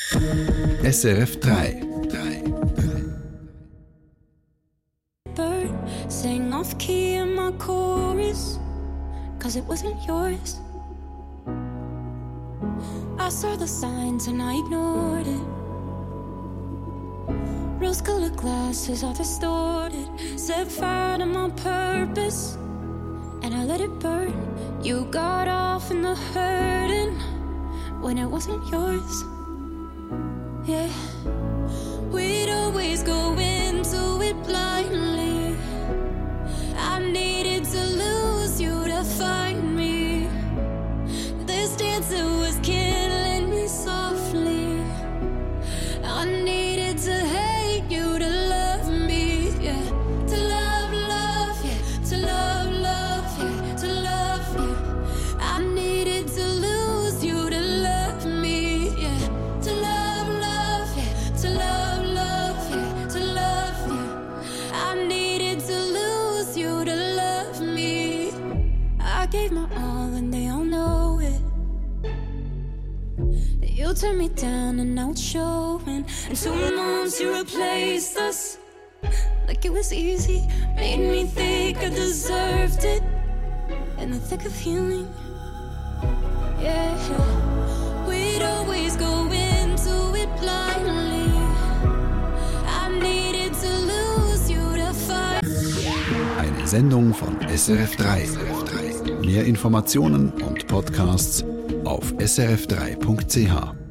SRF 3. Bird sang off key in my chorus, 'cause it wasn't yours. I saw the signs and I ignored it. Rose-colored glasses are distorted. Set fire to my purpose, and I let it burn. You got off in the hurting when it wasn't yours. Yeah, we'd always go into it blindly. I needed to lose you to find me. This dancer was killing me softly. I needed to hate you to love me, yeah. To love, yeah. To love, yeah. To love you. I needed to lose you to love me, yeah. To love, yeah. To love, yeah. To love you. I needed to lose you to love me. I gave my all and they all know it. You turned me down and now it's showing. And 2 months you replaced us like it was easy. Made me think I deserved it in the thick of healing. Yeah, we'd always go into it blindly. I needed to lose you to find. Eine Sendung von SRF 3. Mehr Informationen und Podcasts auf srf3.ch.